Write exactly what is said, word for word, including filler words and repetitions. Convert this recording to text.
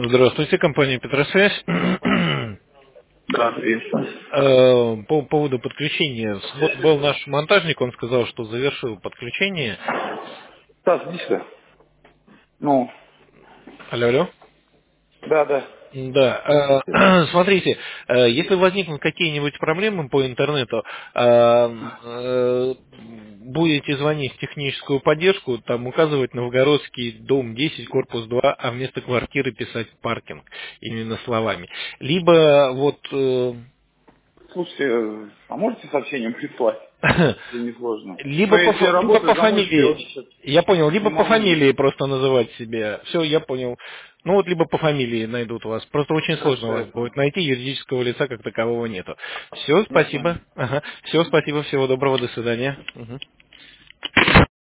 Здравствуйте, компания Петросвязь. Да, приветствую. Э, По поводу подключения. Вот был наш монтажник, он сказал, что завершил подключение. Стас, иди сюда. Ну, Алло, алло. да, да. Да, э, смотрите, э, если возникнут какие-нибудь проблемы по интернету, э, э, будете звонить в техническую поддержку, там указывать Новгородский, дом десять, корпус два, а вместо квартиры писать паркинг, именно словами. Либо вот э, Слушайте, э, а можете сообщением прислать, если не сложно? Ну, Либо по, если я фа- либо работаю по домой, что я фамилии. вот сейчас Я понял, не либо по могу. фамилии просто называть себя. Все, я понял. Ну вот либо по фамилии найдут вас. Просто очень сложно Хорошо, я вас понял. будет найти, юридического лица как такового нету. Все, Я понял. спасибо. Ага. Все, спасибо, всего доброго, до свидания. Мгм.